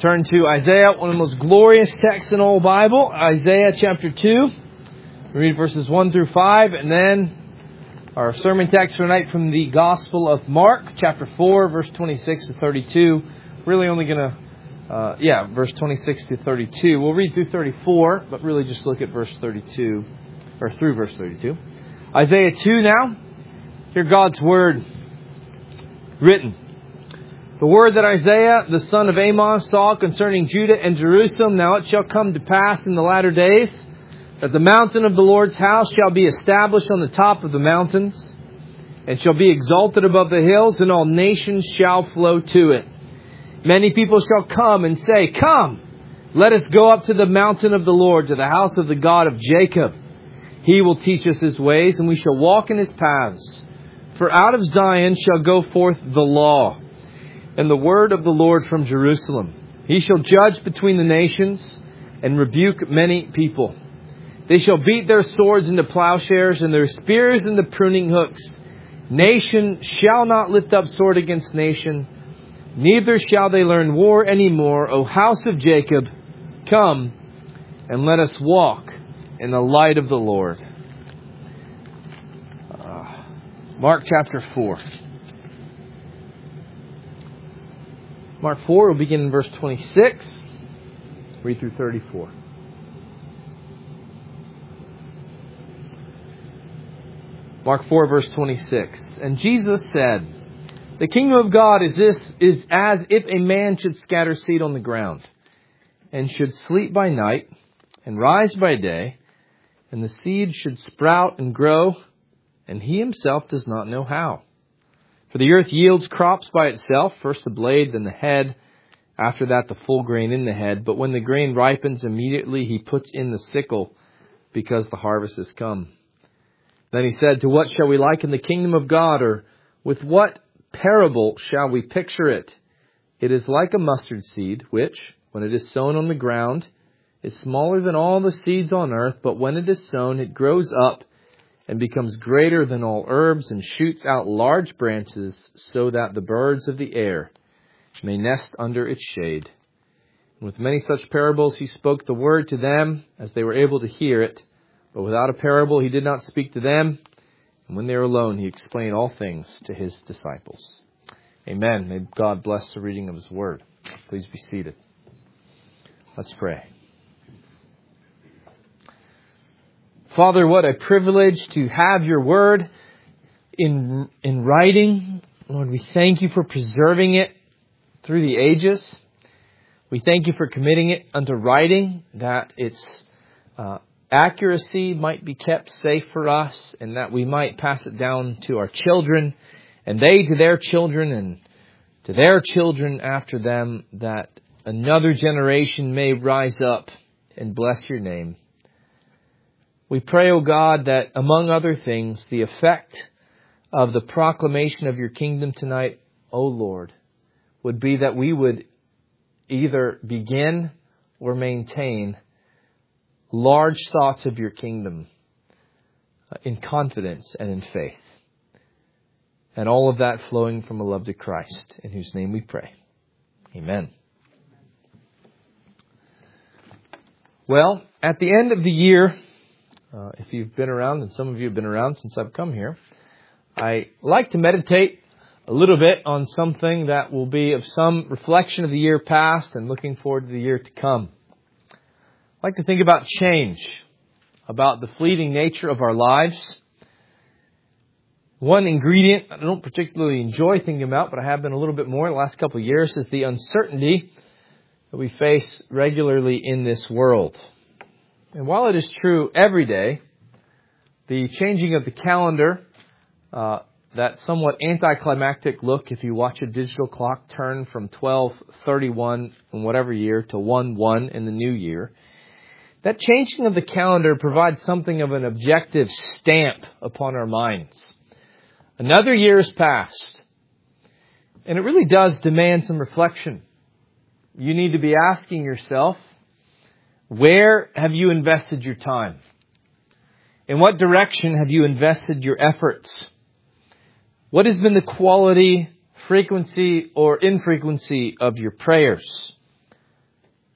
Turn to Isaiah, one of the most glorious texts in all the Bible. Isaiah chapter 2. We read verses 1 through 5. And then our sermon text for tonight from the Gospel of Mark, chapter 4, verse 26 to 32. Really only going to, verse 26 to 32. We'll read through 34, but really just look at verse 32, or through verse 32. Isaiah 2 now. Hear God's word written. The word that Isaiah, the son of Amos, saw concerning Judah and Jerusalem. Now it shall come to pass in the latter days that the mountain of the Lord's house shall be established on the top of the mountains, and shall be exalted above the hills, and all nations shall flow to it. Many people shall come and say, Come, let us go up to the mountain of the Lord, to the house of the God of Jacob. He will teach us His ways, and we shall walk in His paths. For out of Zion shall go forth the law, and the word of the Lord from Jerusalem. He shall judge between the nations and rebuke many people. They shall beat their swords into plowshares and their spears into pruning hooks. Nation shall not lift up sword against nation, neither shall they learn war any more. O house of Jacob, come and let us walk in the light of the Lord. Mark chapter 4. Mark 4, we'll begin in verse 26, read through 34. Mark 4, verse 26. And Jesus said, The kingdom of God is as if a man should scatter seed on the ground, and should sleep by night, and rise by day, and the seed should sprout and grow, and he himself does not know how. For the earth yields crops by itself, first the blade, then the head, after that the full grain in the head. But when the grain ripens, immediately he puts in the sickle, because the harvest has come. Then he said, To what shall we liken the kingdom of God, or with what parable shall we picture it? It is like a mustard seed, which, when it is sown on the ground, is smaller than all the seeds on earth, but when it is sown, it grows up and becomes greater than all herbs, and shoots out large branches, so that the birds of the air may nest under its shade. And with many such parables he spoke the word to them, as they were able to hear it. But without a parable he did not speak to them. And when they were alone, he explained all things to his disciples. Amen. May God bless the reading of His word. Please be seated. Let's pray. Father, what a privilege to have your word in writing. Lord, we thank you for preserving it through the ages. We thank you for committing it unto writing, that its accuracy might be kept safe for us, and that we might pass it down to our children, and they to their children, and to their children after them, that another generation may rise up and bless your name. We pray, O God, that among other things, the effect of the proclamation of your kingdom tonight, O Lord, would be that we would either begin or maintain large thoughts of your kingdom in confidence and in faith. And all of that flowing from a love to Christ, in whose name we pray. Amen. Well, at the end of the year, if you've been around, and some of you have been around since I've come here, I like to meditate a little bit on something that will be of some reflection of the year past and looking forward to the year to come. I like to think about change, about the fleeting nature of our lives. One ingredient I don't particularly enjoy thinking about, but I have been a little bit more in the last couple of years, is the uncertainty that we face regularly in this world. And while it is true every day, the changing of the calendar, that somewhat anticlimactic look if you watch a digital clock turn from 12/31 in whatever year to 1/1 in the new year, that changing of the calendar provides something of an objective stamp upon our minds. Another year has passed, and it really does demand some reflection. You need to be asking yourself, where have you invested your time? In what direction have you invested your efforts? What has been the quality, frequency, or infrequency of your prayers?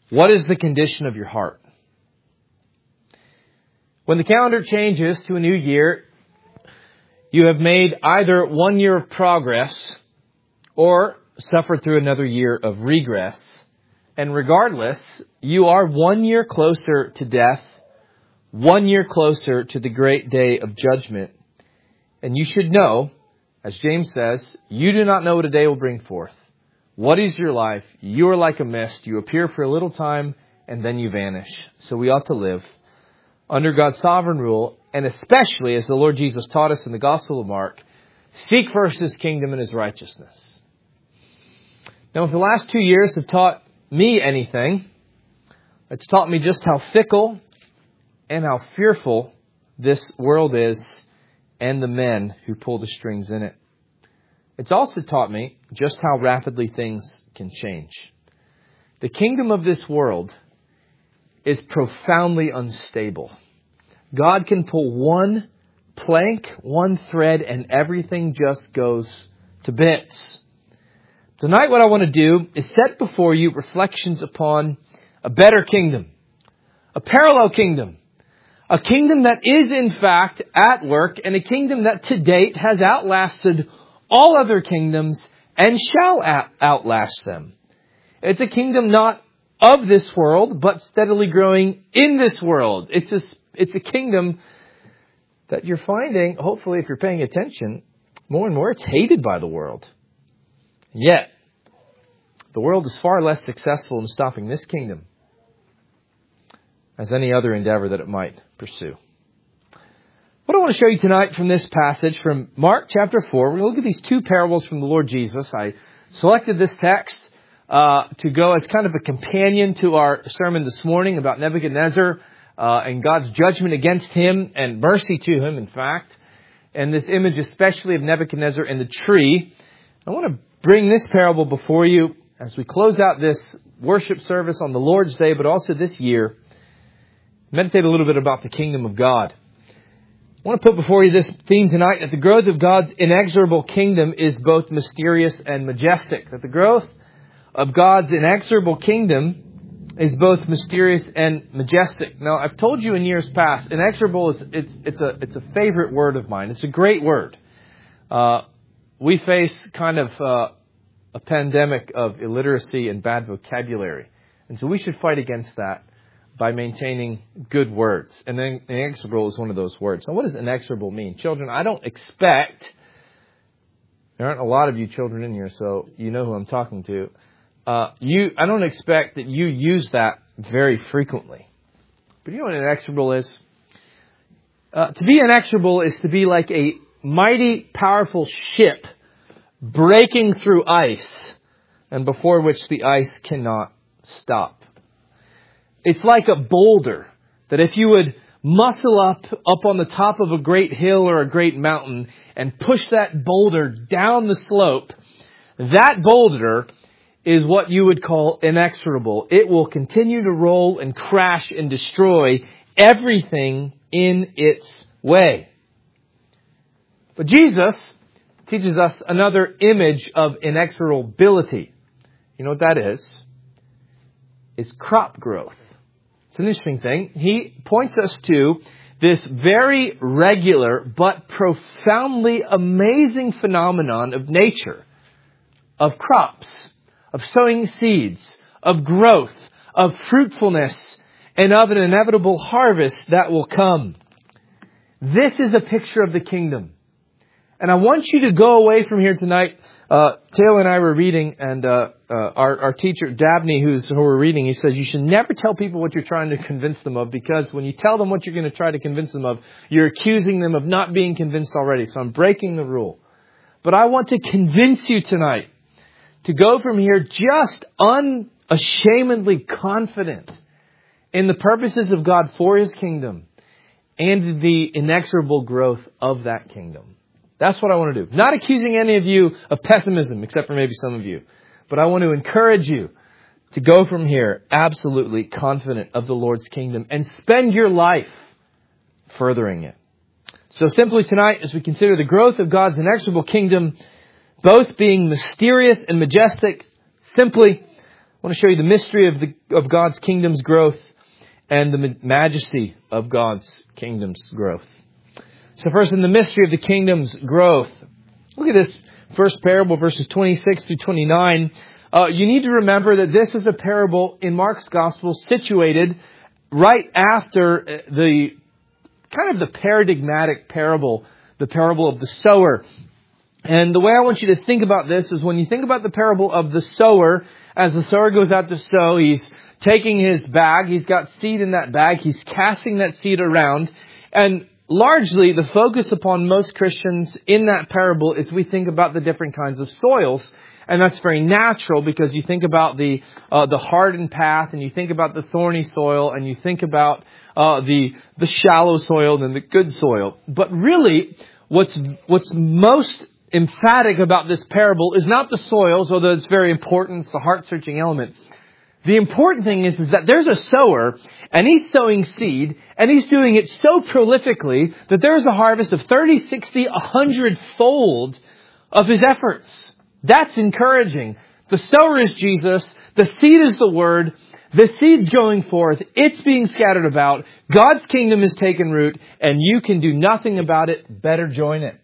What is the condition of your heart? When the calendar changes to a new year, you have made either 1 year of progress or suffered through another year of regress. And regardless, you are 1 year closer to death, 1 year closer to the great day of judgment. And you should know, as James says, you do not know what a day will bring forth. What is your life? You are like a mist. You appear for a little time and then you vanish. So we ought to live under God's sovereign rule, and especially, as the Lord Jesus taught us in the Gospel of Mark, seek first His kingdom and His righteousness. Now, if the last 2 years have taught me anything, it's taught me just how fickle and how fearful this world is and the men who pull the strings in it. It's also taught me just how rapidly things can change. The kingdom of this world is profoundly unstable. God can pull one plank, one thread, and everything just goes to bits. Tonight what I want to do is set before you reflections upon a better kingdom, a parallel kingdom, a kingdom that is in fact at work, and a kingdom that to date has outlasted all other kingdoms and shall outlast them. It's a kingdom not of this world, but steadily growing in this world. It's a kingdom that you're finding, hopefully if you're paying attention, more and more it's hated by the world. And yet, the world is far less successful in stopping this kingdom as any other endeavor that it might pursue. What I want to show you tonight from this passage from Mark chapter 4, we're going to look at these two parables from the Lord Jesus. I selected this text to go as kind of a companion to our sermon this morning about Nebuchadnezzar and God's judgment against him and mercy to him, in fact. And this image especially of Nebuchadnezzar and the tree. I want to bring this parable before you as we close out this worship service on the Lord's Day, but also this year. Meditate a little bit about the kingdom of God. I want to put before you this theme tonight, that the growth of God's inexorable kingdom is both mysterious and majestic. That the growth of God's inexorable kingdom is both mysterious and majestic. Now, I've told you in years past, inexorable it's a favorite word of mine. It's a great word. We face kind of a pandemic of illiteracy and bad vocabulary. And so we should fight against that by maintaining good words. And then inexorable is one of those words. Now, what does inexorable mean? Children, I don't expect, there aren't a lot of you children in here, so you know who I'm talking to. I don't expect that you use that very frequently. But you know what inexorable is? To be inexorable is to be like a mighty, powerful ship breaking through ice, and before which the ice cannot stop. It's like a boulder that if you would muscle up on the top of a great hill or a great mountain and push that boulder down the slope, that boulder is what you would call inexorable. It will continue to roll and crash and destroy everything in its way. But Jesus teaches us another image of inexorability. You know what that is? It's crop growth. It's an interesting thing. He points us to this very regular but profoundly amazing phenomenon of nature, of crops, of sowing seeds, of growth, of fruitfulness, and of an inevitable harvest that will come. This is a picture of the kingdom. And I want you to go away from here tonight. Taylor and I were reading, and our teacher, Dabney, who we're reading, he says you should never tell people what you're trying to convince them of, because when you tell them what you're going to try to convince them of, you're accusing them of not being convinced already. So I'm breaking the rule. But I want to convince you tonight to go from here just unashamedly confident in the purposes of God for His kingdom and the inexorable growth of that kingdom. That's what I want to do. Not accusing any of you of pessimism, except for maybe some of you. But I want to encourage you to go from here absolutely confident of the Lord's kingdom and spend your life furthering it. So simply tonight, as we consider the growth of God's inexorable kingdom, both being mysterious and majestic, simply I want to show you the mystery of God's kingdom's growth and the majesty of God's kingdom's growth. So first, in the mystery of the kingdom's growth, look at this first parable, verses 26 through 29. You need to remember that this is a parable in Mark's gospel situated right after the paradigmatic parable, the parable of the sower. And the way I want you to think about this is when you think about the parable of the sower, as the sower goes out to sow, he's taking his bag, he's got seed in that bag, he's casting that seed around, and largely the focus upon most Christians in that parable is we think about the different kinds of soils. And that's very natural because you think about the hardened path, and you think about the thorny soil, and you think about the shallow soil and the good soil. But really, what's most emphatic about this parable is not the soils, although it's very important. It's the heart-searching element. The important thing is that there's a sower, and he's sowing seed, and he's doing it so prolifically that there's a harvest of 30, 60, 100-fold of his efforts. That's encouraging. The sower is Jesus. The seed is the Word. The seed's going forth. It's being scattered about. God's kingdom is taking root, and you can do nothing about it. Better join it.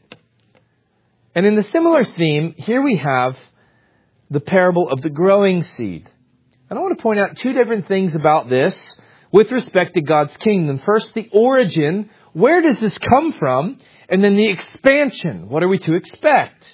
And in the similar theme, here we have the parable of the growing seed. And I want to point out two different things about this with respect to God's kingdom. First, the origin. Where does this come from? And then the expansion. What are we to expect?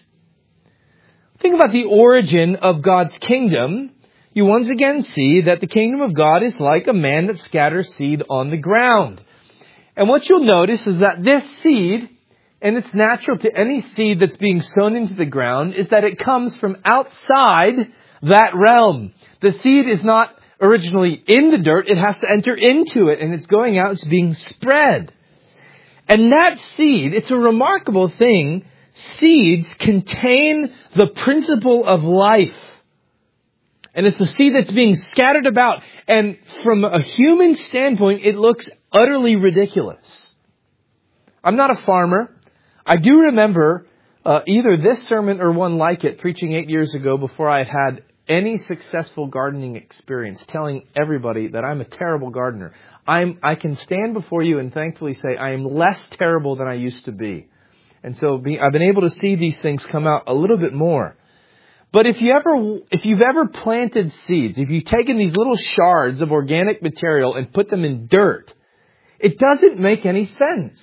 Think about the origin of God's kingdom. You once again see that the kingdom of God is like a man that scatters seed on the ground. And what you'll notice is that this seed, and it's natural to any seed that's being sown into the ground, is that it comes from outside that realm. The seed is not originally in the dirt. It has to enter into it, and it's going out. It's being spread. And that seed, it's a remarkable thing. Seeds contain the principle of life. And it's a seed that's being scattered about. And from a human standpoint, it looks utterly ridiculous. I'm not a farmer. I do remember either this sermon or one like it preaching 8 years ago before I had any successful gardening experience, telling everybody that I'm a terrible gardener. I can stand before you and thankfully say I am less terrible than I used to be. And so I've been able to see these things come out a little bit more. But if you've ever planted seeds, if you've taken these little shards of organic material and put them in dirt, it doesn't make any sense.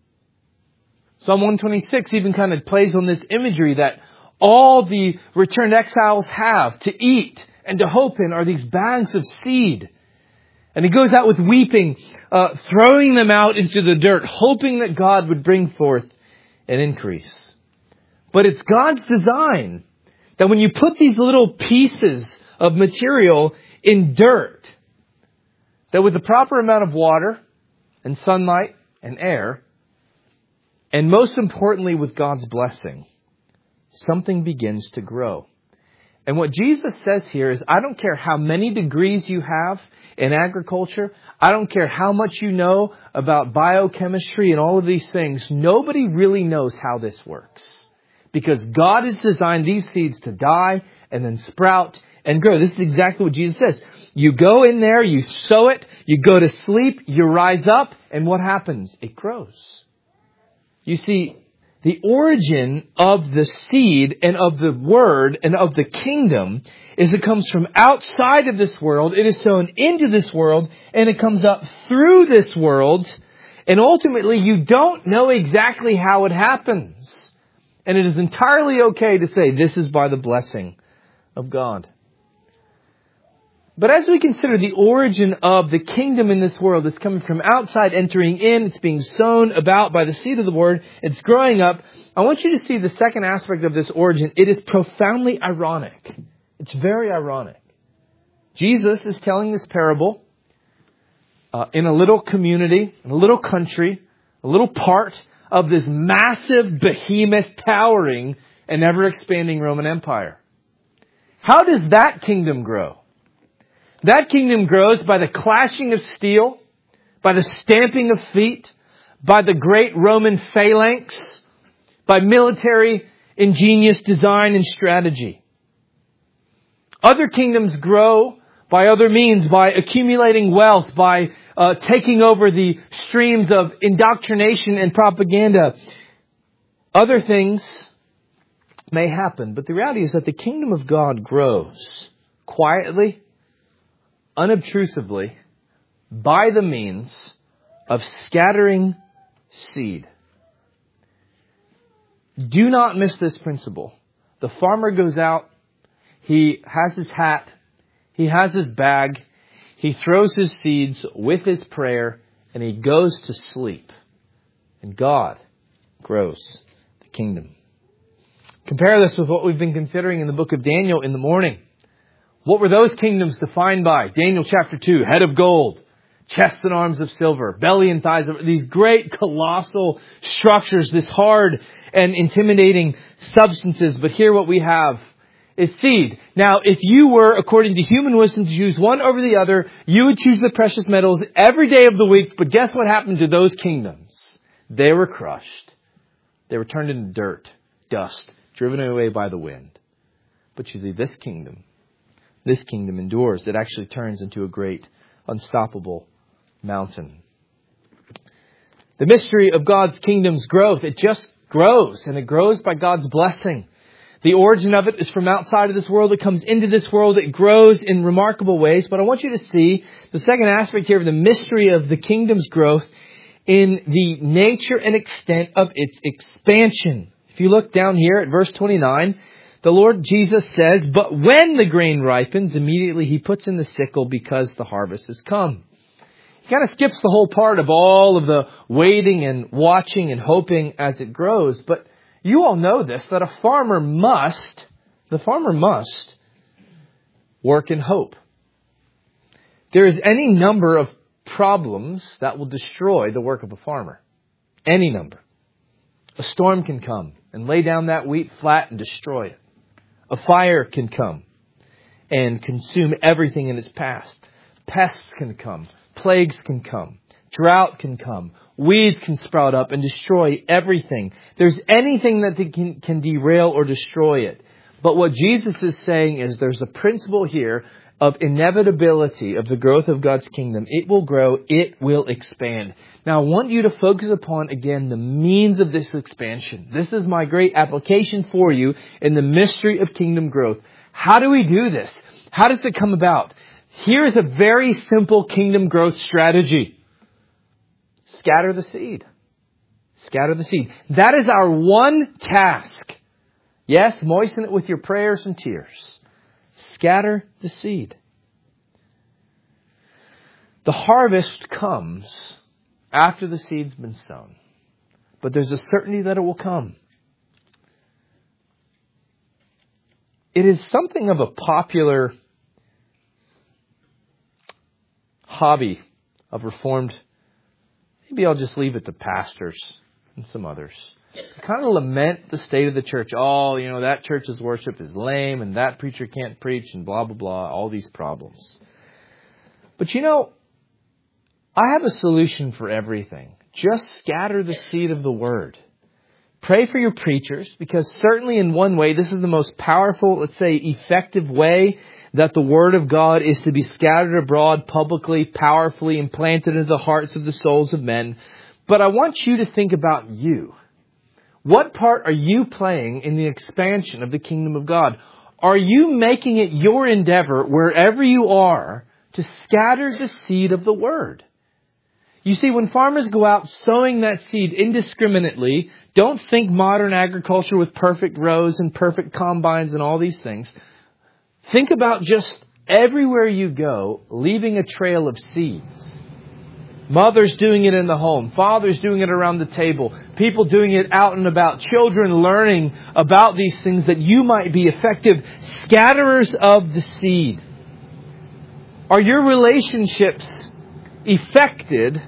Psalm 126 even kind of plays on this imagery that all the returned exiles have to eat and to hope in are these bags of seed. And he goes out with weeping, throwing them out into the dirt, hoping that God would bring forth an increase. But it's God's design that when you put these little pieces of material in dirt, that with the proper amount of water and sunlight and air, and most importantly with God's blessing, something begins to grow. And what Jesus says here is, I don't care how many degrees you have in agriculture. I don't care how much you know about biochemistry and all of these things. Nobody really knows how this works. Because God has designed these seeds to die and then sprout and grow. This is exactly what Jesus says. You go in there, you sow it, you go to sleep, you rise up, and what happens? It grows. You see, the origin of the seed and of the word and of the kingdom is it comes from outside of this world. It is sown into this world and it comes up through this world. And ultimately, you don't know exactly how it happens. And it is entirely okay to say this is by the blessing of God. But as we consider the origin of the kingdom in this world, it's coming from outside, entering in, it's being sown about by the seed of the word, it's growing up. I want you to see the second aspect of this origin. It is profoundly ironic. It's very ironic. Jesus is telling this parable in a little community, in a little country, a little part of this massive, behemoth, towering, and ever-expanding Roman Empire. How does that kingdom grow? That kingdom grows by the clashing of steel, by the stamping of feet, by the great Roman phalanx, by military ingenious design and strategy. Other kingdoms grow by other means, by accumulating wealth, by taking over the streams of indoctrination and propaganda. Other things may happen, but the reality is that the kingdom of God grows quietly, unobtrusively, by the means of scattering seed. Do not miss this principle. The farmer goes out, he has his hat, he has his bag, he throws his seeds with his prayer, and he goes to sleep. And God grows the kingdom. Compare this with what we've been considering in the book of Daniel in the morning. What were those kingdoms defined by? Daniel chapter 2, head of gold, chest and arms of silver, belly and thighs of these great colossal structures, this hard and intimidating substances. But here what we have is seed. Now, if you were, according to human wisdom, to choose one over the other, you would choose the precious metals every day of the week. But guess what happened to those kingdoms? They were crushed. They were turned into dirt, dust, driven away by the wind. But you see, this kingdom endures. It actually turns into a great, unstoppable mountain. The mystery of God's kingdom's growth, it just grows, and it grows by God's blessing. The origin of it is from outside of this world. It comes into this world. It grows in remarkable ways. But I want you to see the second aspect here of the mystery of the kingdom's growth in the nature and extent of its expansion. If you look down here at verse 29, the Lord Jesus says, "But when the grain ripens, immediately he puts in the sickle because the harvest has come." He kind of skips the whole part of all of the waiting and watching and hoping as it grows. But you all know this, that the farmer must work in hope. There is any number of problems that will destroy the work of a farmer. Any number. A storm can come and lay down that wheat flat and destroy it. A fire can come and consume everything in its path. Pests can come. Plagues can come. Drought can come. Weeds can sprout up and destroy everything. There's anything that can derail or destroy it. But what Jesus is saying is there's a principle here of inevitability of the growth of God's kingdom. It will grow. It will expand. Now, I want you to focus upon, again, the means of this expansion. This is my great application for you in the mystery of kingdom growth. How do we do this? How does it come about? Here's a very simple kingdom growth strategy. Scatter the seed. Scatter the seed. That is our one task. Yes, moisten it with your prayers and tears. Scatter the seed. The harvest comes after the seed's been sown. But there's a certainty that it will come. It is something of a popular hobby of Reformed. Maybe I'll just leave it to pastors and some others. Kind of lament the state of the church. Oh, that church's worship is lame and that preacher can't preach and blah, blah, blah. All these problems. But I have a solution for everything. Just scatter the seed of the word. Pray for your preachers, because certainly in one way, this is the most powerful, let's say, effective way that the word of God is to be scattered abroad publicly, powerfully, implanted into the hearts of the souls of men. But I want you to think about you. What part are you playing in the expansion of the kingdom of God? Are you making it your endeavor, wherever you are, to scatter the seed of the word? You see, when farmers go out sowing that seed indiscriminately, don't think modern agriculture with perfect rows and perfect combines and all these things. Think about just everywhere you go, leaving a trail of seeds. Mothers doing it in the home. Fathers doing it around the table. People doing it out and about. Children learning about these things that you might be effective scatterers of the seed. Are your relationships affected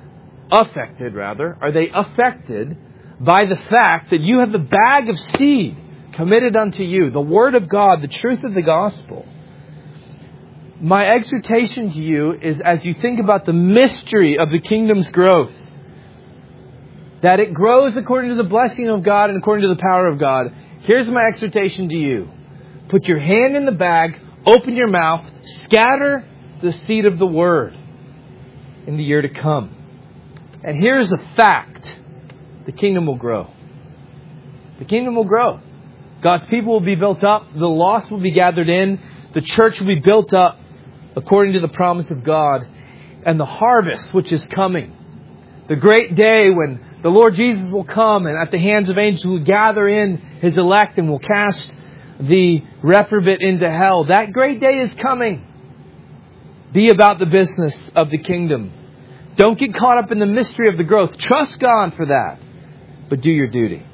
by the fact that you have the bag of seed committed unto you, the Word of God, the truth of the gospel? My exhortation to you is, as you think about the mystery of the kingdom's growth, that it grows according to the blessing of God and according to the power of God. Here's my exhortation to you. Put your hand in the bag, Open your mouth. Scatter the seed of the word in the year to come. And here's a fact. The kingdom will grow. The kingdom will grow. God's people will be built up. The lost will be gathered in. The church will be built up according to the promise of God. And the harvest which is coming. The great day when the Lord Jesus will come and at the hands of angels will gather in His elect and will cast the reprobate into hell. That great day is coming. Be about the business of the kingdom. Don't get caught up in the mystery of the growth. Trust God for that. But do your duty.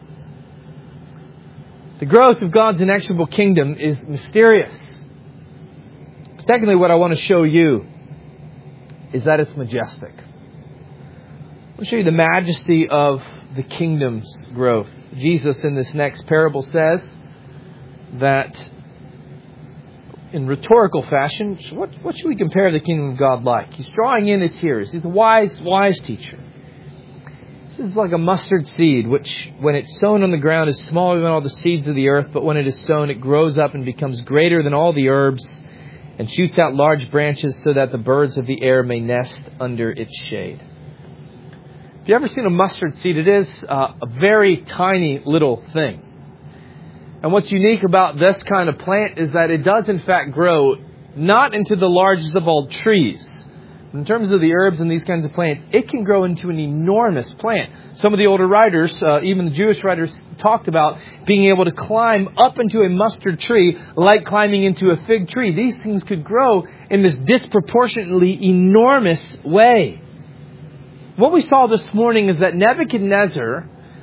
The growth of God's inexorable kingdom is mysterious. Secondly, what I want to show you is that it's majestic. I'll show you the majesty of the kingdom's growth. Jesus in this next parable says that in rhetorical fashion, what should we compare the kingdom of God like? He's drawing in his hearers. He's a wise teacher. This is like a mustard seed, which when it's sown on the ground is smaller than all the seeds of the earth, but when it is sown, it grows up and becomes greater than all the herbs and shoots out large branches so that the birds of the air may nest under its shade. If you've ever seen a mustard seed, it is a very tiny little thing. And what's unique about this kind of plant is that it does in fact grow not into the largest of all trees. In terms of the herbs and these kinds of plants, it can grow into an enormous plant. Some of the older writers, even the Jewish writers, talked about being able to climb up into a mustard tree like climbing into a fig tree. These things could grow in this disproportionately enormous way. What we saw this morning is that Nebuchadnezzar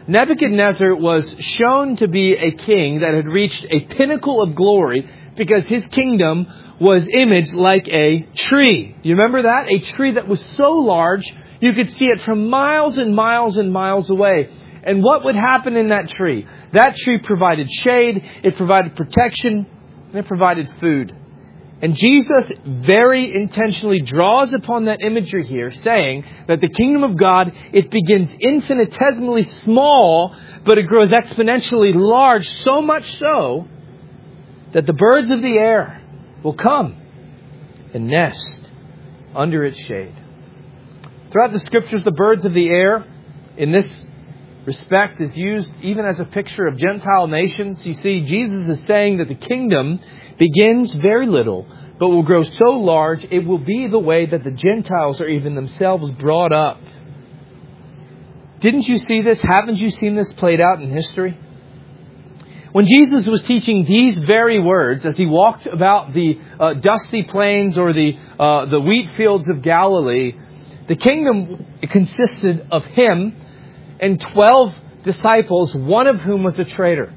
was shown to be a king that had reached a pinnacle of glory because his kingdom was imaged like a tree. Do you remember that? A tree that was so large you could see it from miles and miles and miles away. And what would happen in that tree? That tree provided shade, it provided protection, and it provided food. And Jesus very intentionally draws upon that imagery here, saying that the kingdom of God, it begins infinitesimally small, but it grows exponentially large, so much so that the birds of the air will come and nest under its shade. Throughout the Scriptures, the birds of the air, in this respect, is used even as a picture of Gentile nations. You see, Jesus is saying that the kingdom begins very little, but will grow so large, it will be the way that the Gentiles are even themselves brought up. Didn't you see this? Haven't you seen this played out in history? When Jesus was teaching these very words, as he walked about the dusty plains or the wheat fields of Galilee, the kingdom consisted of him and 12 disciples, one of whom was a traitor.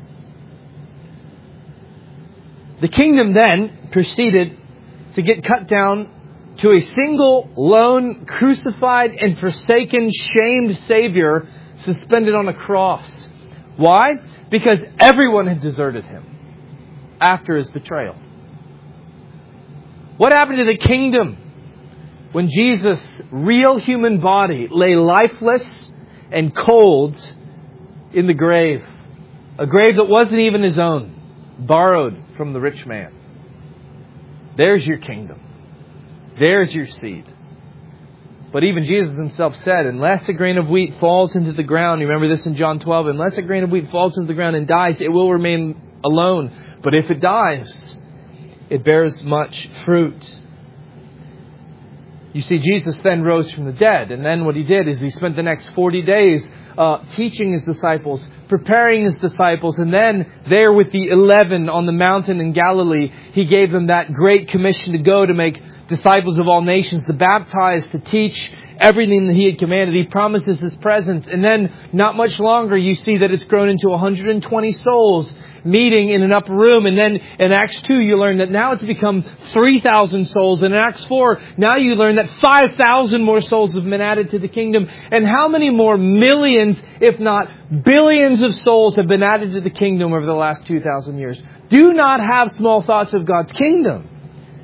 The kingdom then proceeded to get cut down to a single, lone, crucified and forsaken, shamed Savior suspended on a cross. Why? Because everyone had deserted him after his betrayal. What happened to the kingdom when Jesus' real human body lay lifeless and cold in the grave? A grave that wasn't even his own, borrowed from the rich man. There's your kingdom. There's your seed. But even Jesus himself said, unless a grain of wheat falls into the ground, you remember this in John 12, unless a grain of wheat falls into the ground and dies, it will remain alone. But if it dies, it bears much fruit. You see, Jesus then rose from the dead. And then what he did is he spent the next 40 days teaching his disciples, preparing his disciples. And then there with the 11 on the mountain in Galilee, he gave them that great commission to go to make disciples of all nations, to baptize, to teach everything that he had commanded. He promises his presence. And then not much longer, you see that it's grown into 120 souls meeting in an upper room. And then in Acts 2, you learn that now it's become 3,000 souls. And in Acts 4, now you learn that 5,000 more souls have been added to the kingdom. And how many more millions, if not billions of souls have been added to the kingdom over the last 2,000 years? Do not have small thoughts of God's kingdom.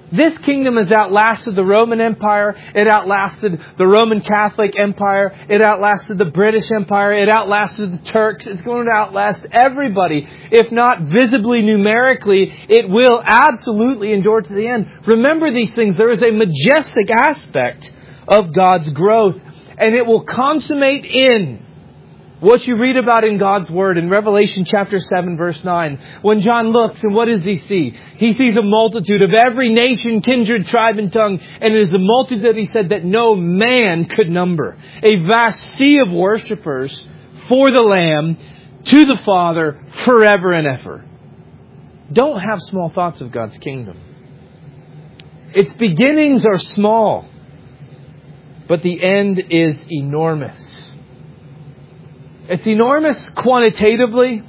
This kingdom has outlasted the Roman Empire. It outlasted the Roman Catholic Empire. It outlasted the British Empire. It outlasted the Turks. It's going to outlast everybody. If not visibly numerically, it will absolutely endure to the end. Remember these things. There is a majestic aspect of God's growth, and it will consummate in what you read about in God's Word in Revelation chapter 7, verse 9. When John looks, and what does he see? He sees a multitude of every nation, kindred, tribe, and tongue. And it is a multitude, he said, that no man could number. A vast sea of worshipers for the Lamb, to the Father, forever and ever. Don't have small thoughts of God's kingdom. Its beginnings are small, but the end is enormous. It's enormous quantitatively,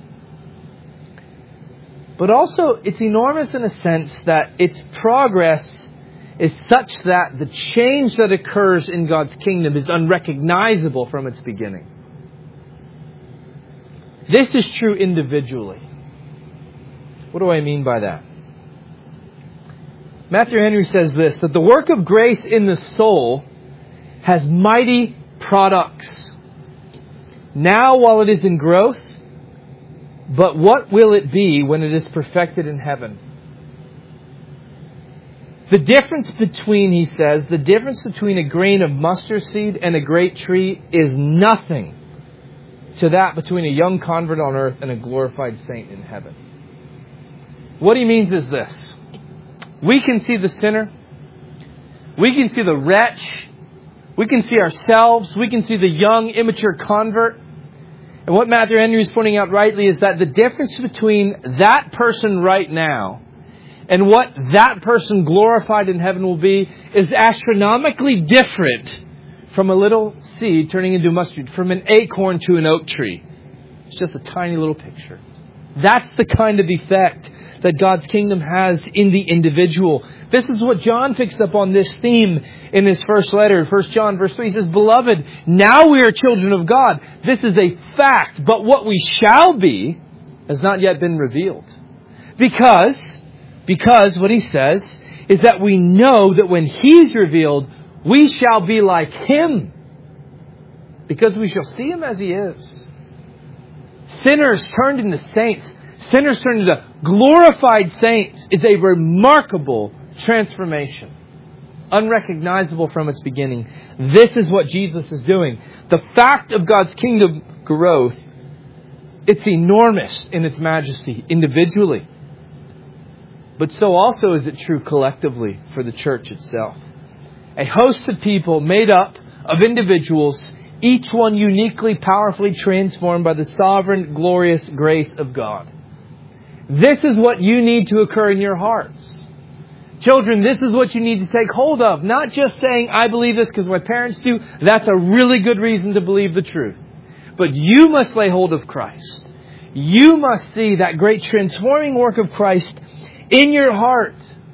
but also it's enormous in a sense that its progress is such that the change that occurs in God's kingdom is unrecognizable from its beginning. This is true individually. What do I mean by that? Matthew Henry says this, that the work of grace in the soul has mighty products. Now while it is in growth, but what will it be when it is perfected in heaven? The difference between, he says, the difference between a grain of mustard seed and a great tree is nothing to that between a young convert on earth and a glorified saint in heaven. What he means is this. We can see the sinner. We can see the wretch. We can see ourselves. We can see the young, immature convert. And what Matthew Henry is pointing out rightly is that the difference between that person right now and what that person glorified in heaven will be is astronomically different from a little seed turning into mustard, from an acorn to an oak tree. It's just a tiny little picture. That's the kind of effect that God's kingdom has in the individual. This is what John picks up on this theme in his first letter. 1 John verse 3 says, Beloved, now we are children of God. This is a fact, but what we shall be has not yet been revealed. Because what he says is that we know that when He's revealed, we shall be like Him. Because we shall see Him as He is. Sinners turned into saints. Sinners turned into glorified saints is a remarkable transformation. Unrecognizable from its beginning. This is what Jesus is doing. The fact of God's kingdom growth, it's enormous in its majesty individually. But so also is it true collectively for the church itself. A host of people made up of individuals, each one uniquely, powerfully transformed by the sovereign, glorious grace of God. This is what you need to occur in your hearts. Children, this is what you need to take hold of. Not just saying, I believe this because my parents do. That's a really good reason to believe the truth. But you must lay hold of Christ. You must see that great transforming work of Christ in your heart.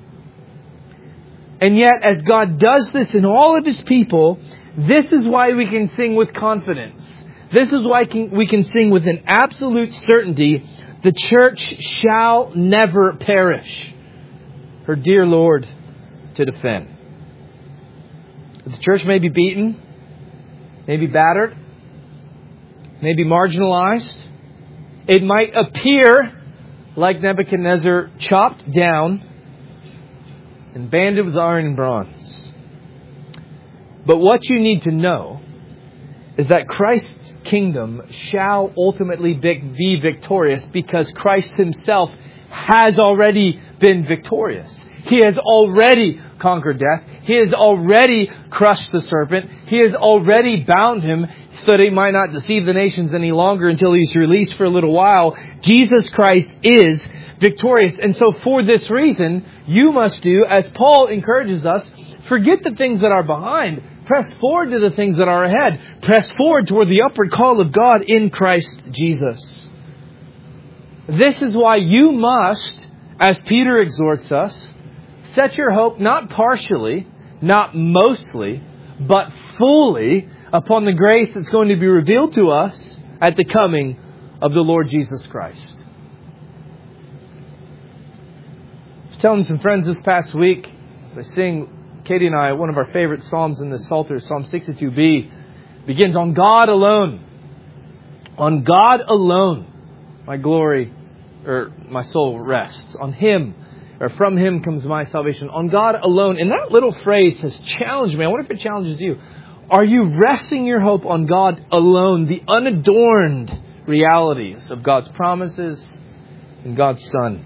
And yet, as God does this in all of His people, this is why we can sing with confidence. This is why we can sing with an absolute certainty, the church shall never perish, her dear Lord to defend. The church may be beaten, may be battered, may be marginalized. It might appear like Nebuchadnezzar, chopped down and banded with iron and bronze. But what you need to know is that Christ's kingdom shall ultimately be victorious because Christ Himself has already been victorious. He has already conquered death. He has already crushed the serpent. He has already bound him so that he might not deceive the nations any longer until He's released for a little while. Jesus Christ is victorious. And so for this reason, you must do, as Paul encourages us, forget the things that are behind. Press forward to the things that are ahead. Press forward toward the upward call of God in Christ Jesus. This is why you must, as Peter exhorts us, set your hope not partially, not mostly, but fully upon the grace that's going to be revealed to us at the coming of the Lord Jesus Christ. I was telling some friends this past week, As I sing, Katie and I, one of our favorite psalms in this Psalter, Psalm 62b, begins, "On God alone. On God alone my glory, or my soul rests. On Him, or from Him comes my salvation." On God alone. And that little phrase has challenged me. I wonder if it challenges you. Are you resting your hope on God alone, the unadorned realities of God's promises and God's Son?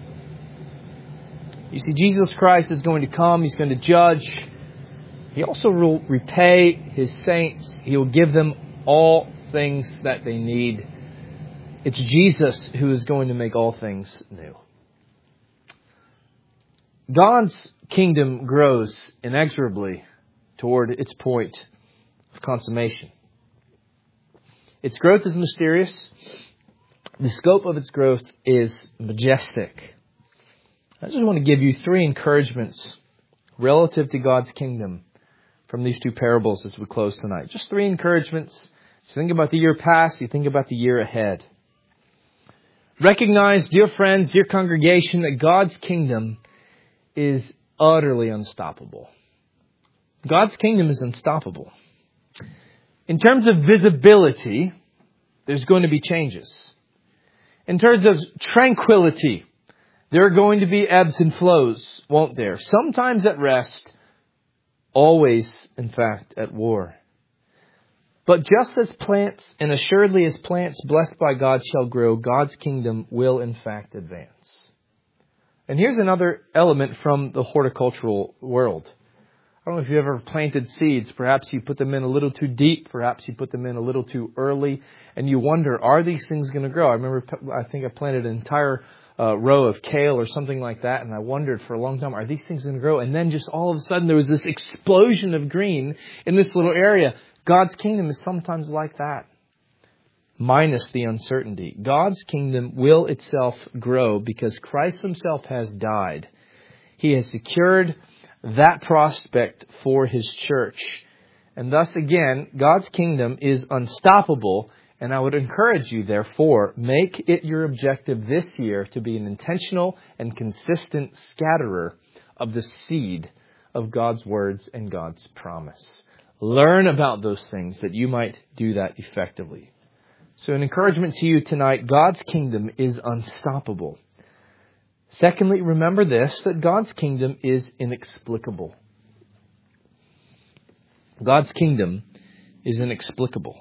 You see, Jesus Christ is going to come. He's going to judge. He also will repay His saints. He will give them all things that they need. It's Jesus who is going to make all things new. God's kingdom grows inexorably toward its point of consummation. Its growth is mysterious. The scope of its growth is majestic. I just want to give you 3 encouragements relative to God's kingdom from these 2 parables as we close tonight. Just 3 encouragements. So think about the year past, you think about the year ahead. Recognize, dear friends, dear congregation, that God's kingdom is utterly unstoppable. God's kingdom is unstoppable. In terms of visibility, there's going to be changes. In terms of tranquility, there are going to be ebbs and flows, won't there? Sometimes at rest, always, in fact, at war. But just as plants, and assuredly as plants blessed by God shall grow, God's kingdom will, in fact, advance. And here's another element from the horticultural world. I don't know if you've ever planted seeds. Perhaps you put them in a little too deep. Perhaps you put them in a little too early. And you wonder, are these things going to grow? I think I planted an entire row of kale or something like that. And I wondered for a long time, are these things going to grow? And then just all of a sudden there was this explosion of green in this little area. God's kingdom is sometimes like that, minus the uncertainty. God's kingdom will itself grow because Christ Himself has died. He has secured that prospect for His church. And thus again, God's kingdom is unstoppable. And I would encourage you, therefore, make it your objective this year to be an intentional and consistent scatterer of the seed of God's words and God's promise. Learn about those things that you might do that effectively. So an encouragement to you tonight, God's kingdom is unstoppable. Secondly, remember this, that God's kingdom is inexplicable. God's kingdom is inexplicable.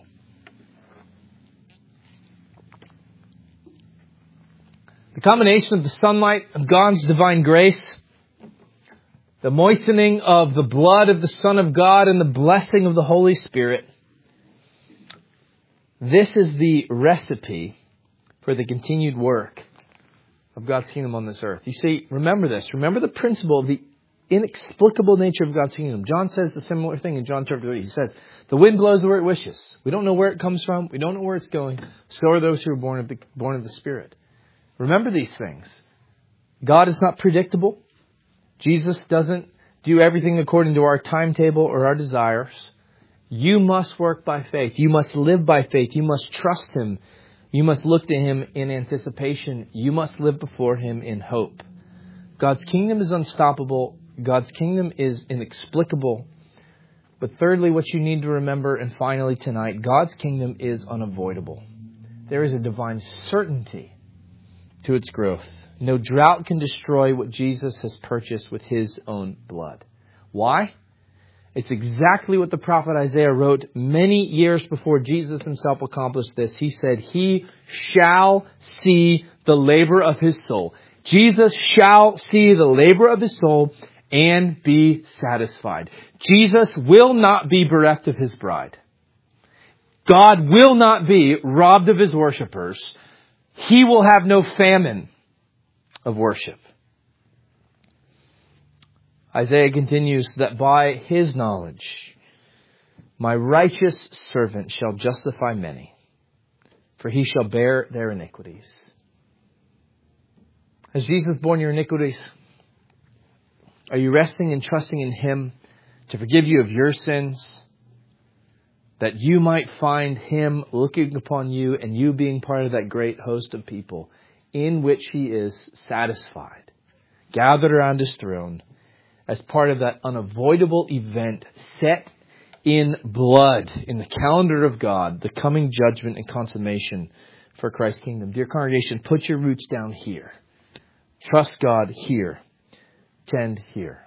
The combination of the sunlight of God's divine grace, the moistening of the blood of the Son of God, and the blessing of the Holy Spirit, this is the recipe for the continued work of God's kingdom on this earth. You see, remember this. Remember the principle of the inexplicable nature of God's kingdom. John says a similar thing in John chapter 3. He says, the wind blows where it wishes. We don't know where it comes from. We don't know where it's going. So are those who are born of the Spirit. Remember these things. God is not predictable. Jesus doesn't do everything according to our timetable or our desires. You must work by faith. You must live by faith. You must trust Him. You must look to Him in anticipation. You must live before Him in hope. God's kingdom is unstoppable. God's kingdom is inexplicable. But thirdly, what you need to remember, and finally tonight, God's kingdom is unavoidable. There is a divine certainty to its growth. No drought can destroy what Jesus has purchased with His own blood. Why? It's exactly what the prophet Isaiah wrote many years before Jesus Himself accomplished this. He said, He shall see the labor of His soul. Jesus shall see the labor of His soul and be satisfied. Jesus will not be bereft of His bride. God will not be robbed of His worshipers. He will have no famine of worship. Isaiah continues that by His knowledge, my righteous servant shall justify many, for he shall bear their iniquities. Has Jesus borne your iniquities? Are you resting and trusting in Him to forgive you of your sins, that you might find Him looking upon you and you being part of that great host of people in which He is satisfied, gathered around His throne, as part of that unavoidable event set in blood in the calendar of God, the coming judgment and consummation for Christ's kingdom. Dear congregation, put your roots down here. Trust God here. Tend here.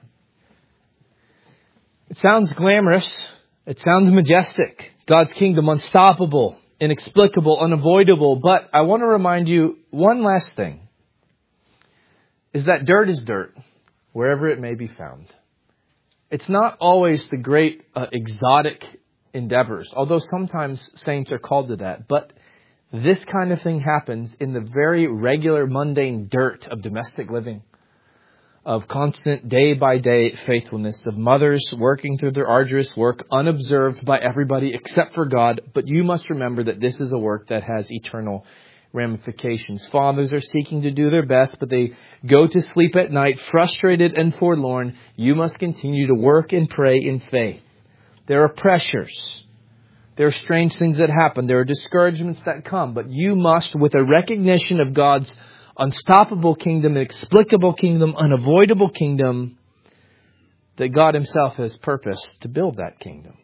It sounds glamorous. It sounds majestic. God's kingdom, unstoppable, inexplicable, unavoidable. But I want to remind you one last thing, is that dirt is dirt, wherever it may be found. It's not always the great exotic endeavors, although sometimes saints are called to that. But this kind of thing happens in the very regular, mundane dirt of domestic living, of constant day-by-day faithfulness, of mothers working through their arduous work, unobserved by everybody except for God. But you must remember that this is a work that has eternal ramifications. Fathers are seeking to do their best, but they go to sleep at night frustrated and forlorn. You must continue to work and pray in faith. There are pressures. There are strange things that happen. There are discouragements that come. But you must, with a recognition of God's unstoppable kingdom, inexplicable kingdom, unavoidable kingdom, that God Himself has purposed to build that kingdom.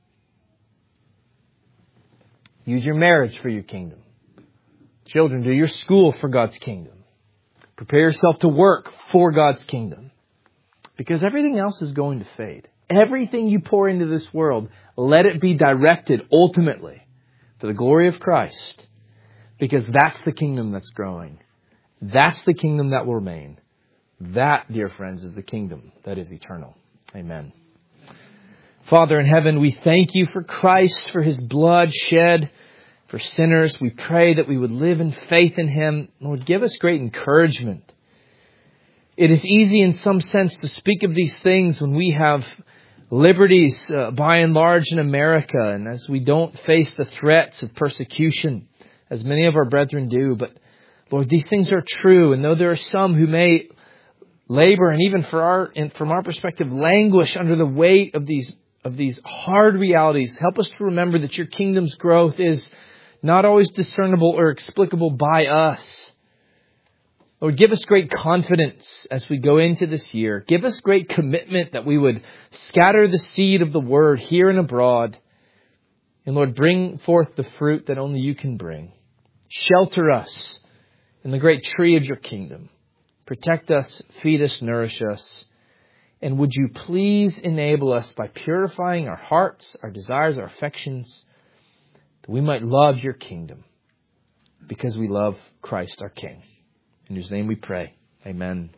Use your marriage for your kingdom. Children, do your school for God's kingdom. Prepare yourself to work for God's kingdom. Because everything else is going to fade. Everything you pour into this world, let it be directed ultimately for the glory of Christ. Because that's the kingdom that's growing. That's the kingdom that will remain. That, dear friends, is the kingdom that is eternal. Amen. Father in heaven, we thank You for Christ, for His blood shed for sinners. We pray that we would live in faith in Him. Lord, give us great encouragement. It is easy in some sense to speak of these things when we have liberties by and large in America, and as we don't face the threats of persecution, as many of our brethren do. But Lord, these things are true, and though there are some who may labor and even from our perspective languish under the weight of these hard realities, help us to remember that Your kingdom's growth is not always discernible or explicable by us. Lord, give us great confidence as we go into this year. Give us great commitment that we would scatter the seed of the word here and abroad. And Lord, bring forth the fruit that only You can bring. Shelter us in the great tree of Your kingdom. Protect us, feed us, nourish us. And would You please enable us by purifying our hearts, our desires, our affections, that we might love Your kingdom because we love Christ our King. In Whose name we pray. Amen.